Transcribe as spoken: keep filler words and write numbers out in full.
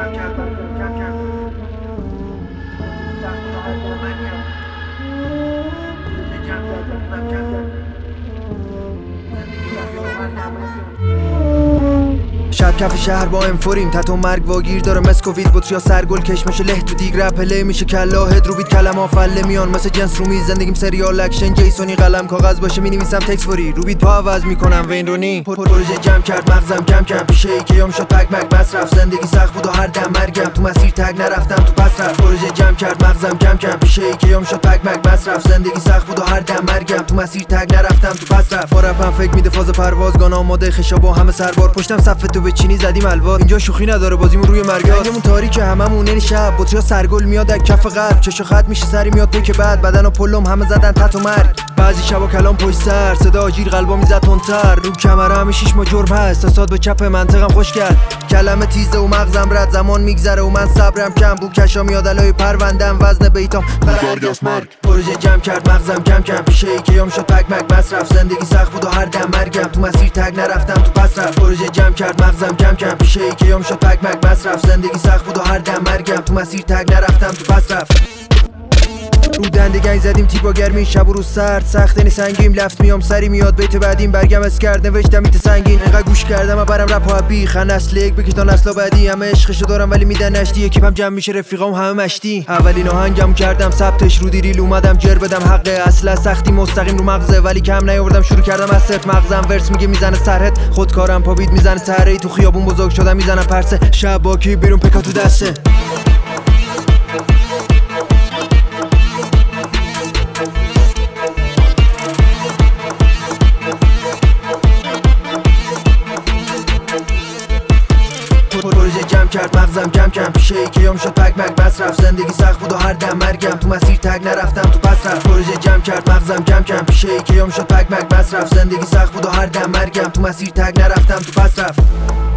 شب کف شهر با انفوریم تتو مرگ واگیر داره مسکووید بطریا سرگل کش میشه له تو دیگ رپله میشه کلاهد رو بیت کلمه فله میان مثل جنس رو میز زندگیم سریال اکشن جیسونی قلم کاغذ باشه مینویسم تکس فوری رو بیت پا عوض میکنم وین رونی پروژه جمع کرد مغزم کم کم پیشه ای که یام شد پک مک مصرف زندگی سخت بود و هر دم مرگم تو مسیر تگ نرفتم تو پس رفت پروژه جمع کرد مغزم کم کم پیشه ای که یام شد پک مک مصرف زندگی سخت بود و هر دم مرگم تو مسیر تگ نرفتم تو پس رفت با رپم فکر میده فاز پروازگان آماده خشا با همه سربار پشتم صف تو به چینی زدیم الوار اینجا شوخی نداره بازیمون روی مرگا رنگمون تاریکه هممون این شب بطریا سرگل میاد از کف قلب چشو خط میشه سری میاد پیک بعد بدن و پلم همه زدن تت و مرگ بعضی شبا کلام پشت سر صدا آجیر قلبا میزد تندتر رو کمره همه شیش ما جرم هست تا به چپ منطقم خوش کرد کلمه تیزه و مغزم رد زمان میگذره و من صبرم کم بو کشا میاد الای پروندم وزن بیتام برگشت مرگ پروژه جمع کرد مغزم کم کم پیشه ای که یام شد پک مک مصرف زندگی سخت بود و هر دم مرگم تو مسیر تگ نرفتم تو پس رفت پروژه جمع کرد مغزم کم کم پیشه ای که یام شد پک مک مصرف زندگی سخت بود و هر دم مرگم تو مسیر تگ نرفتم تو پس رفت رو دنده گنج زدیم تیپا گرمی شب و روز سرد سخت اینی سنگیم لفت میام سری میاد بیت بعدیم برگم از کرد نوشتم ایت سنگین انقدر گوش کردم و برم رپ ها بی خن اصل یک بکی تا نسلا بعدی همه عشقشو دارم ولی میدن نشتی اکیپم جمع میشه رفیقام همه مشتی اولین آهنگم کردم ثبتش رو دیریل اومدم جر بدم حق اصلا سختی مستقیم رو مغزه ولی کم نیاوردم شروع کردم از صفر مغزم ورس میگه میزنه سرت خودکارم پا بیت میزنه تره تو خیابون بزرگ شدم میزنم پرسه شب باکی بیرون پکا تو دسته پروژه جمع کرد مغزم کم کم پیشه ای که یام شد پک مک مصرف زندگی سخت بود و هر دم مرگم تو مسیر تگ نرفتم تو پس رفت پروژه جمع کرد مغزم کم کم پیشه ای که یام شد پک مک مصرف زندگی سخت بود و هر دم مرگم تو مسیر تگ نرفتم تو پس رفت